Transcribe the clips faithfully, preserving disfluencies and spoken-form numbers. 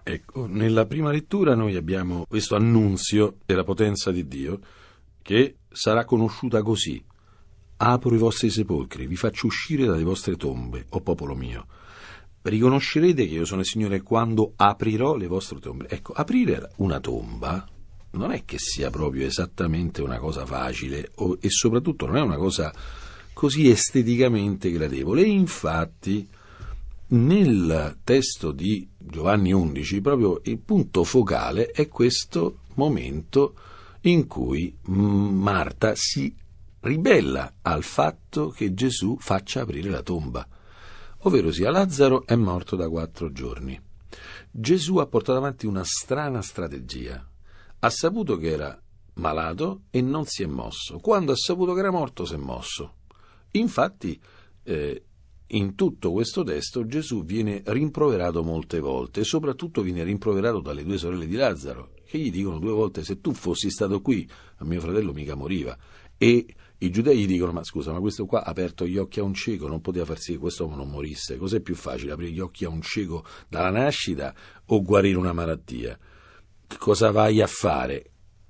Ecco, nella prima lettura noi abbiamo questo annunzio della potenza di Dio che sarà conosciuta così: apro i vostri sepolcri, vi faccio uscire dalle vostre tombe, o popolo mio. Riconoscerete che io sono il Signore quando aprirò le vostre tombe. Ecco, aprire una tomba non è che sia proprio esattamente una cosa facile o, e soprattutto non è una cosa così esteticamente gradevole. E infatti nel testo di Giovanni undici proprio il punto focale è questo momento in cui Marta si ribella al fatto che Gesù faccia aprire la tomba, ovvero sia Lazzaro è morto da quattro giorni. Gesù ha portato avanti una strana strategia. Ha saputo che era malato e non si è mosso. Quando ha saputo che era morto si è mosso. Infatti eh, in tutto questo testo Gesù viene rimproverato molte volte e soprattutto viene rimproverato dalle due sorelle di Lazzaro, che gli dicono due volte: se tu fossi stato qui a mio fratello mica moriva. E i giudei gli dicono: ma scusa, ma questo qua ha aperto gli occhi a un cieco, non poteva far sì che quest'uomo non morisse. Cos'è più facile, aprire gli occhi a un cieco dalla nascita o guarire una malattia? Cosa vai a fare?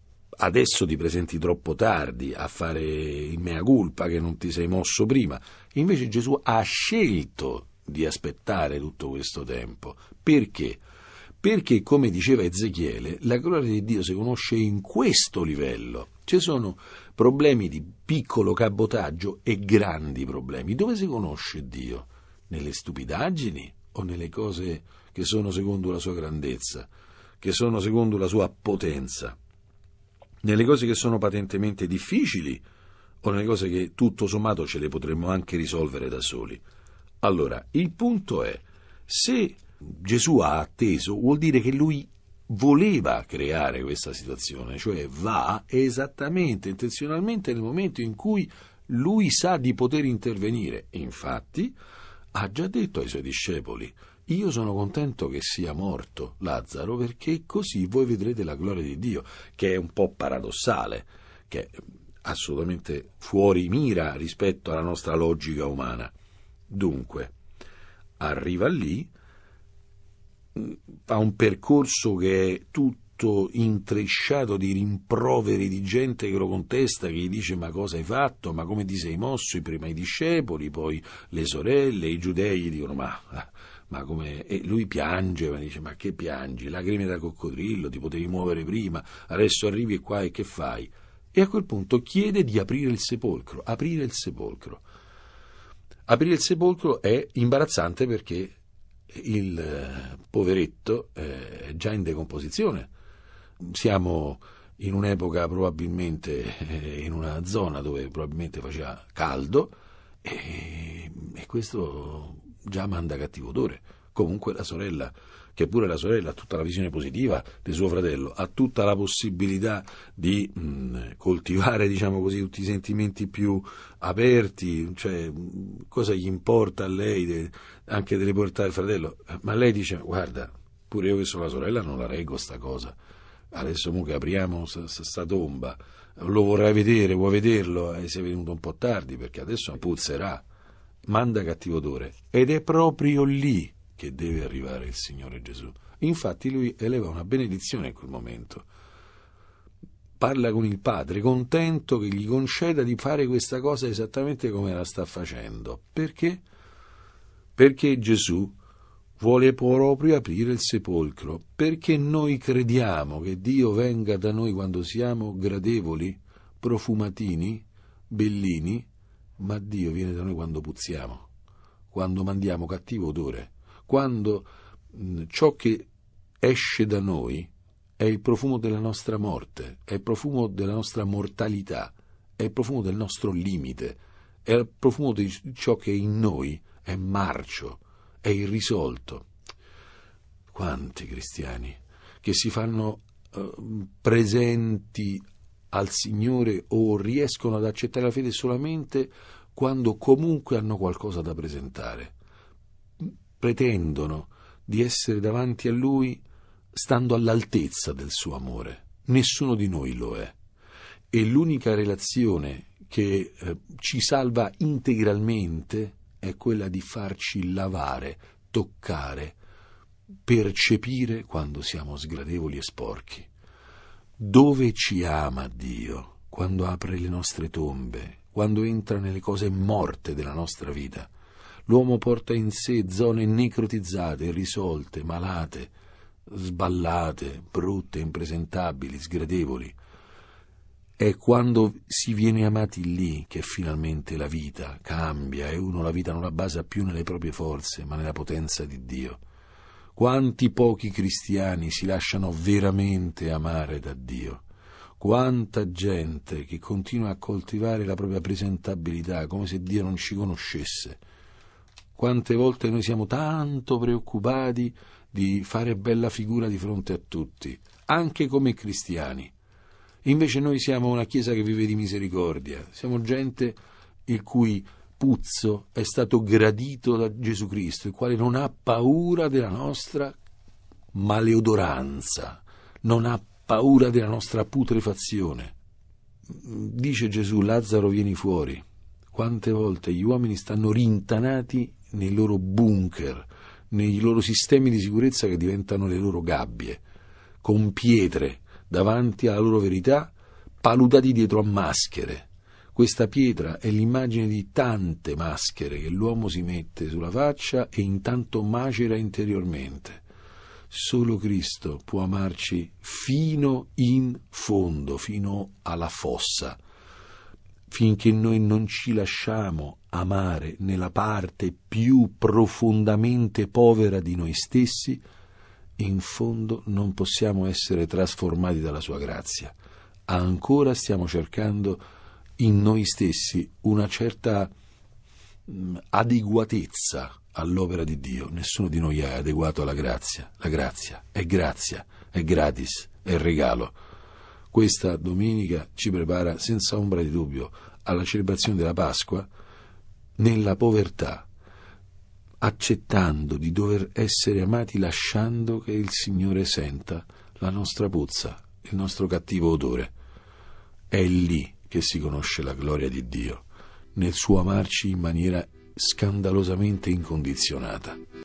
Adesso ti presenti troppo tardi a fare il mea culpa che non ti sei mosso prima. Invece Gesù ha scelto di aspettare tutto questo tempo. Perché? Perché, come diceva Ezechiele, la gloria di Dio si conosce in questo livello. Ci sono problemi di piccolo cabotaggio e grandi problemi. Dove si conosce Dio? Nelle stupidaggini o nelle cose che sono secondo la sua grandezza, che sono secondo la sua potenza? Nelle cose che sono patentemente difficili o nelle cose che tutto sommato ce le potremmo anche risolvere da soli? Allora, il punto è, se Gesù ha atteso, vuol dire che lui voleva creare questa situazione, cioè va esattamente, intenzionalmente nel momento in cui lui sa di poter intervenire. Infatti ha già detto ai suoi discepoli: io sono contento che sia morto Lazzaro, perché così voi vedrete la gloria di Dio, che è un po' paradossale, che è assolutamente fuori mira rispetto alla nostra logica umana. Dunque, arriva lì, fa un percorso che è tutto intrecciato di rimproveri di gente che lo contesta, che gli dice: ma cosa hai fatto, ma come ti sei mosso? Prima i discepoli, poi le sorelle, i giudei gli dicono: ma... Ma come? E lui piange, ma dice: ma che piangi? Lacrime da coccodrillo, ti potevi muovere prima, adesso arrivi qua e che fai? E a quel punto chiede di aprire il sepolcro, aprire il sepolcro. Aprire il sepolcro è imbarazzante perché il poveretto è già in decomposizione. Siamo in un'epoca probabilmente, in una zona dove probabilmente faceva caldo e, e questo già manda cattivo odore. Comunque la sorella, che pure la sorella ha tutta la visione positiva di suo fratello, ha tutta la possibilità di mh, coltivare, diciamo così, tutti i sentimenti più aperti, cioè mh, cosa gli importa a lei de, anche delle portate del fratello, ma lei dice: guarda, pure io che sono la sorella non la reggo sta cosa, adesso mo che apriamo sta, sta tomba, lo vorrai vedere, vuoi vederlo? E sei venuto un po' tardi perché adesso puzzerà. Manda cattivo odore, ed è proprio lì che deve arrivare il Signore Gesù. Infatti lui eleva una benedizione in quel momento, parla con il Padre contento che gli conceda di fare questa cosa esattamente come la sta facendo. Perché? Perché Gesù vuole proprio aprire il sepolcro, perché noi crediamo che Dio venga da noi quando siamo gradevoli, profumatini, bellini, ma Dio viene da noi quando puzziamo, quando mandiamo cattivo odore, quando mh, ciò che esce da noi è il profumo della nostra morte, è il profumo della nostra mortalità, è il profumo del nostro limite, è il profumo di ciò che in noi è marcio, è irrisolto. Quanti cristiani che si fanno uh, presenti al Signore o riescono ad accettare la fede solamente quando comunque hanno qualcosa da presentare. Pretendono di essere davanti a Lui stando all'altezza del suo amore. Nessuno di noi lo è. E l'unica relazione che eh, ci salva integralmente è quella di farci lavare, toccare, percepire quando siamo sgradevoli e sporchi. Dove ci ama Dio? Quando apre le nostre tombe, quando entra nelle cose morte della nostra vita. L'uomo porta in sé zone necrotizzate, irrisolte, malate, sballate, brutte, impresentabili, sgradevoli. È quando si viene amati lì che finalmente la vita cambia e uno la vita non la basa più nelle proprie forze, ma nella potenza di Dio. Quanti pochi cristiani si lasciano veramente amare da Dio? Quanta gente che continua a coltivare la propria presentabilità come se Dio non ci conoscesse. Quante volte noi siamo tanto preoccupati di fare bella figura di fronte a tutti, anche come cristiani. Invece noi siamo una Chiesa che vive di misericordia, siamo gente il cui puzzo è stato gradito da Gesù Cristo, il quale non ha paura della nostra maleodoranza, non ha paura della nostra putrefazione. Dice Gesù: Lazzaro, vieni fuori. Quante volte gli uomini stanno rintanati nei loro bunker, nei loro sistemi di sicurezza che diventano le loro gabbie, con pietre davanti alla loro verità, paludati dietro a maschere. Questa pietra è l'immagine di tante maschere che l'uomo si mette sulla faccia e intanto macera interiormente. Solo Cristo può amarci fino in fondo, fino alla fossa, finché noi non ci lasciamo amare nella parte più profondamente povera di noi stessi. In fondo non possiamo essere trasformati dalla sua grazia. Ancora stiamo cercando in noi stessi una certa mh, adeguatezza all'opera di Dio. Nessuno di noi è adeguato alla grazia. La grazia è grazia, è gratis, è regalo. Questa domenica ci prepara senza ombra di dubbio alla celebrazione della Pasqua nella povertà, accettando di dover essere amati, lasciando che il Signore senta la nostra puzza, il nostro cattivo odore. È lì che si conosce la gloria di Dio, nel suo amarci in maniera scandalosamente incondizionata.